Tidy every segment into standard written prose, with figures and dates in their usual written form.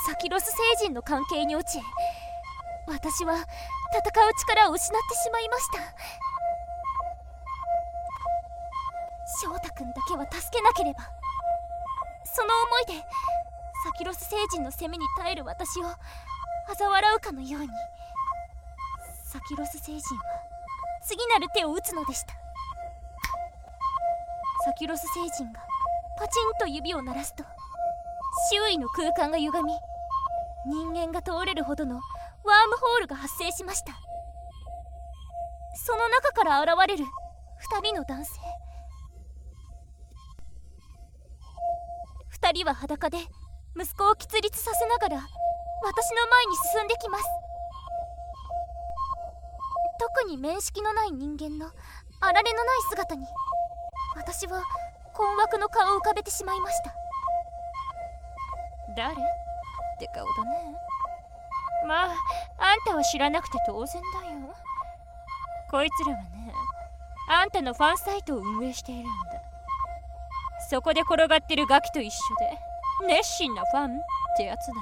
サキロス星人の関係に落ち、私は戦う力を失ってしまいました。翔太君だけは助けなければ。その思いでサキロス星人の攻めに耐える私を嘲笑うかのように、サキロス星人は次なる手を打つのでした。サキロス星人がパチンと指を鳴らすと、周囲の空間が歪み、人間が通れるほどのワームホールが発生しました。その中から現れる2人の男性。2人は裸で息子を喫立させながら私の前に進んできます。特に面識のない人間のあられのない姿に、私は困惑の顔を浮かべてしまいました。誰って顔だね。まあ、あんたは知らなくて当然だよ。こいつらはね、あんたのファンサイトを運営しているんだ。そこで転がってるガキと一緒で熱心なファンってやつだよ。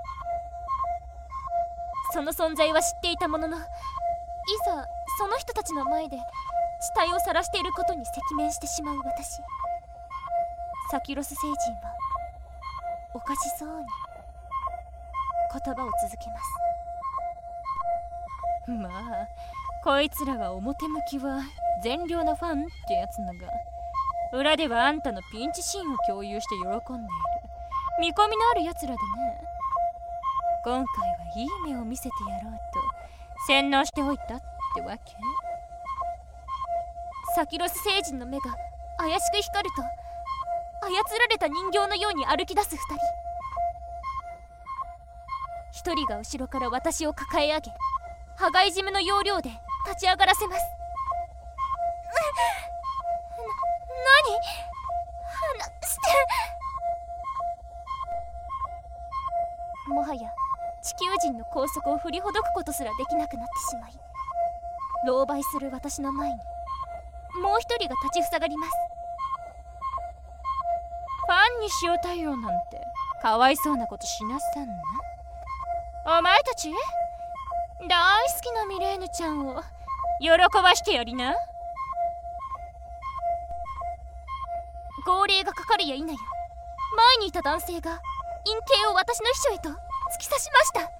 その存在は知っていたものの、いざその人たちの前で地体を晒していることに赤面してしまう私。サキロス星人はおかしそうに言葉を続けます。まあ、こいつらは表向きは善良なファンってやつだが、裏ではあんたのピンチシーンを共有して喜んでいる見込みのあるやつらでね。今回はいい目を見せてやろうと洗脳しておいたってわけ。サキロス星人の目が怪しく光ると、操られた人形のように歩き出す2人。1人が後ろから私を抱え上げ、羽交い締めの要領で立ち上がらせます。何？離して。もはや地球人の拘束を振りほどくことすらできなくなってしまい、狼狽する私の前にもう1人が立ちふさがります。ファンに塩対応なんてかわいそうなことしなさんな。お前たち大好きなミレーヌちゃんを喜ばしてやりな。号令がかかるや否や、前にいた男性が陰茎を私の秘書へと突き刺しました。いや、抜い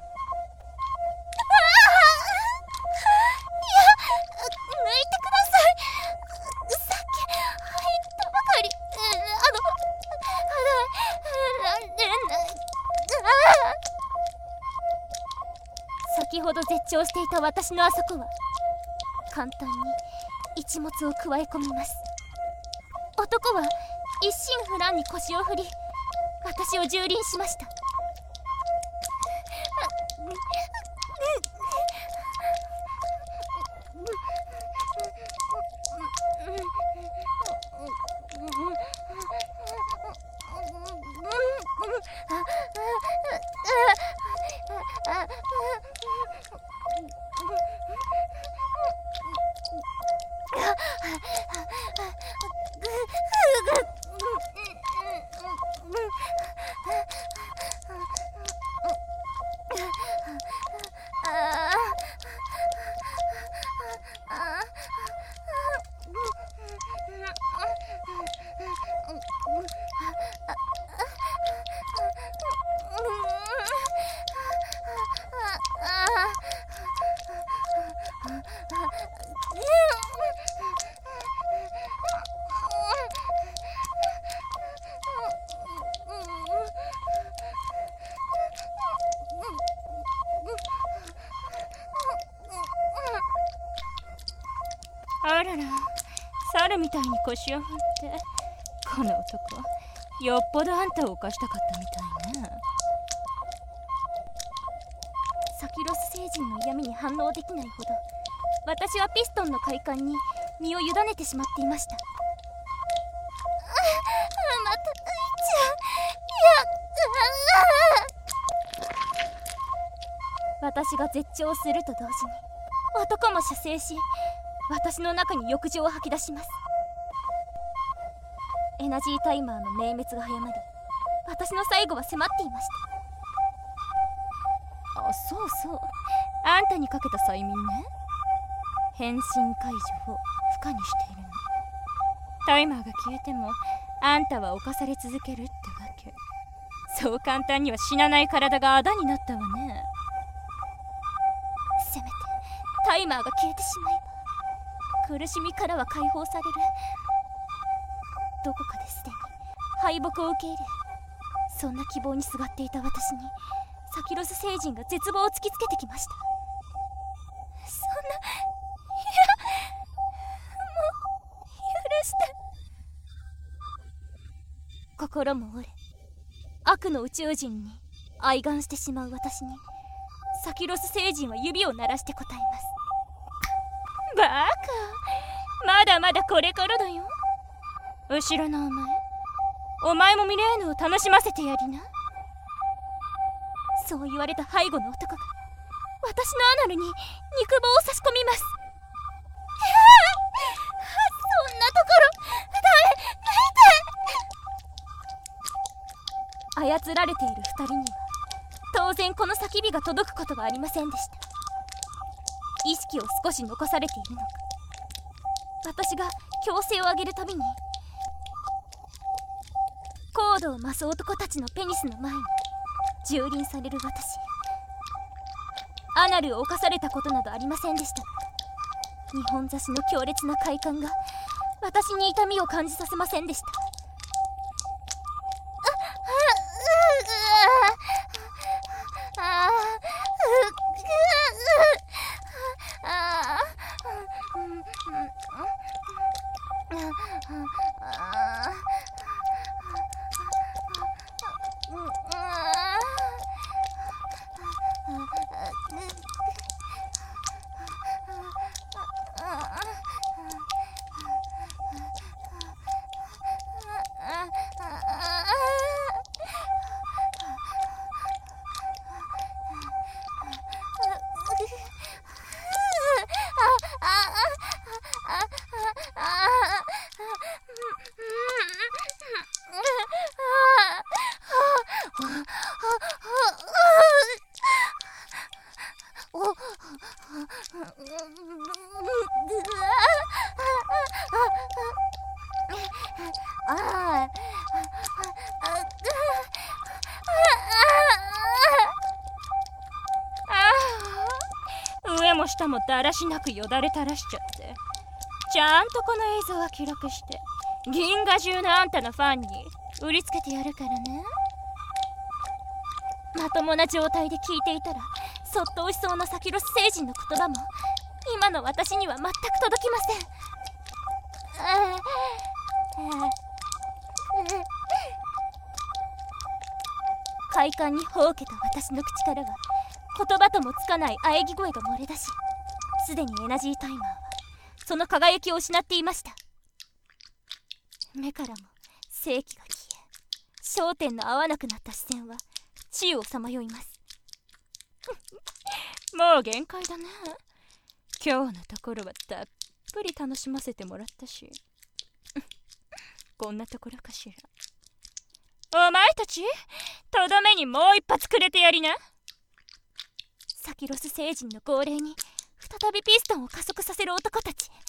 てください。さっき入ったばかり。先ほど絶頂していた私のあそこは簡単に一物を加え込みます。男は一心不乱に腰を振り、私を蹂躙しました。あらら、猿みたいに腰を振って、この男よっぽどあんたを犯したかったみたいね。サキロス星人の闇に反応できないほど、私はピストンの快感に身を委ねてしまっていました。また泣いちゃう。私が絶頂すると同時に男も射精し、私の中に欲情を吐き出します。エナジータイマーの明滅が早まり、私の最後は迫っていました。 そうそう、あんたにかけた催眠ね。変身解除を不可にしているの。タイマーが消えてもあんたは侵され続けるってわけ。そう簡単には死なない体があだになったわね。せめてタイマーが消えてしまえば苦しみからは解放される。どこかですでに敗北を受け入れ、そんな希望にすがっていた私にサキロス星人が絶望を突きつけてきました。そんな、いや、もう許して。心も折れ、悪の宇宙人に愛願してしまう私にサキロス星人は指を鳴らして答えます。バカ、まだまだこれからだよ。後ろのお前もミレーヌを楽しませてやりな。そう言われた背後の男が私のアナルに肉棒を差し込みます。そんなところダメ、操られている二人には当然この叫びが届くことはありませんでした。意識を少し残されているのか、私が強制を上げるたびに高度を増す男たちのペニスの前に蹂躙される私。アナルを犯されたことなどありませんでしたが、日本差しの強烈な快感が私に痛みを感じさせませんでした。上も下もだらしなくよだれ垂らしちゃって、ちゃんとこの映像は記録して銀河中のあんたのファンに売りつけてやるからね。まともな状態で聞いていたらそっと押しそうなサキロス星人の言葉も今の私には全く届きません。快感にほうけた私の口からは言葉ともつかない喘ぎ声が漏れ出し、すでにエナジータイマーはその輝きを失っていました。目からも生気が消え、焦点の合わなくなった視線は宙をさまよいます。もう限界だね。今日のところはたっぷり楽しませてもらったしこんなところかしら。お前たちとどめにもう一発くれてやりな。サキロス星人の号令に再びピストンを加速させる男たち。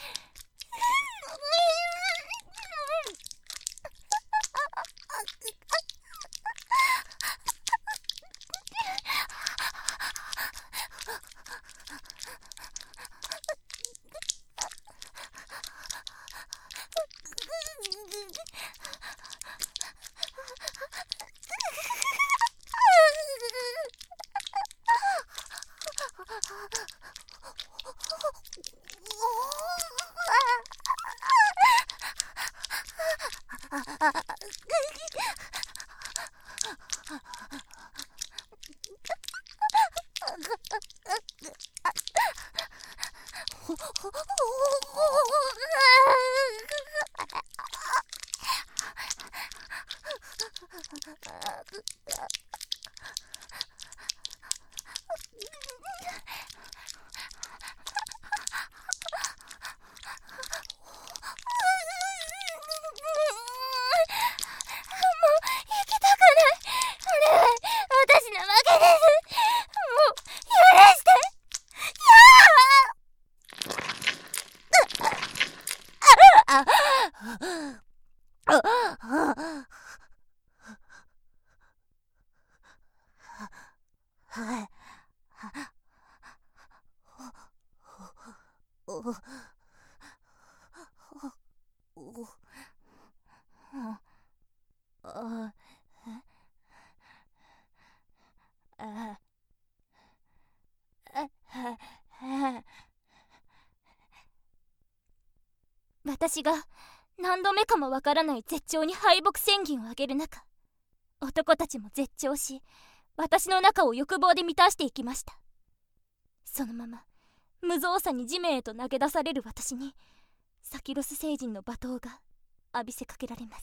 私が何度目かもわからない絶頂に敗北宣言を上げる中、男たちも絶頂し、私の中を欲望で満たしていきました。そのまま無造作に地面へと投げ出される私に、サキロス星人の罵倒が浴びせかけられます。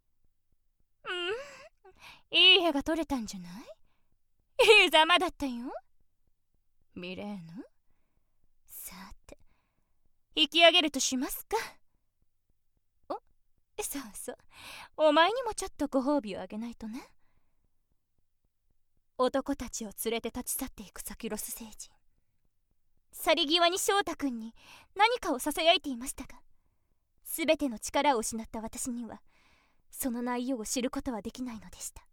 いい絵が撮れたんじゃない？いいざまだったよ、ミレーヌ。さて、引き上げるとしますか。そうそう、お前にもちょっとご褒美をあげないとね。男たちを連れて立ち去っていくサキロス星人、去り際に翔太君に何かをささやいていましたが、全ての力を失った私にはその内容を知ることはできないのでした。